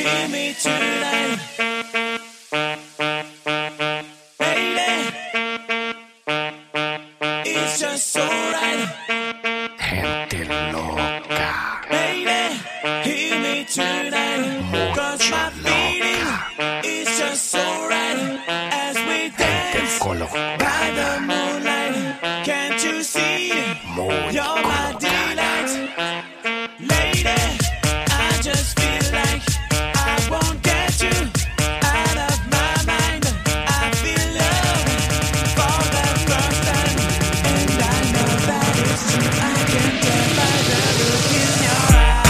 hear me tonight. Baby, it's just so right. Gente loca. Baby, hear me tonight. Cause my feeling is just so right. As we dance by the moonlight, can't you see? You're my delight. Lady, I just feel like I won't get you out of my mind. I feel love for the first time, and I know that it's true. I can tell by the look in your eyes.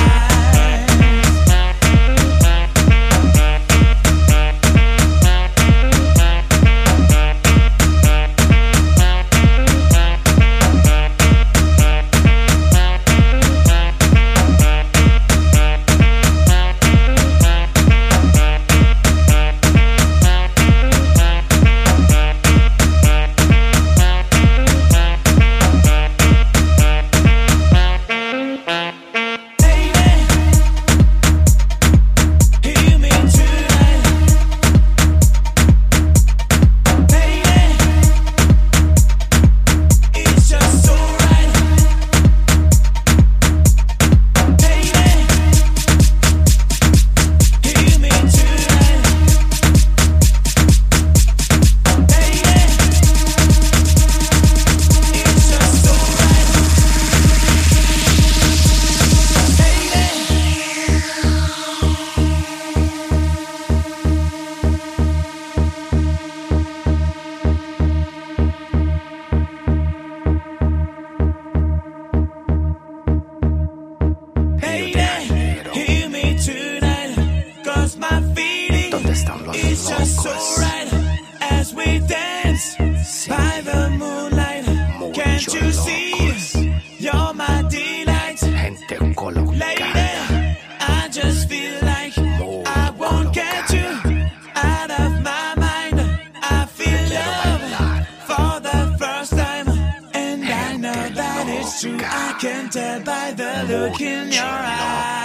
It's just so right as we dance by the moonlight. Can't you see? You're my delight. Gente colocada. Lady, I just feel like I won't get you out of my mind. I feel love for the first time, and I know that it's true. I can tell by the look in your eyes.